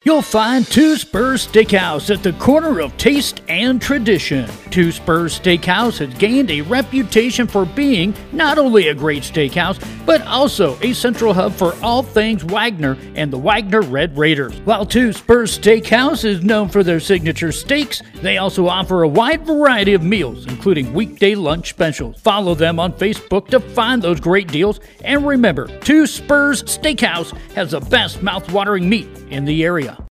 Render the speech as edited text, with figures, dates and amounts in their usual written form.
You'll find Two Spurs Steakhouse at the corner of taste and tradition. Two Spurs Steakhouse has gained a reputation for being not only a great steakhouse, but also a central hub for all things Wagner and the Wagner Red Raiders. While Two Spurs Steakhouse is known for their signature steaks, they also offer a wide variety of meals, including weekday lunch specials. Follow them on Facebook to find those great deals, and remember, Two Spurs Steakhouse has the best mouth-watering meat in the area.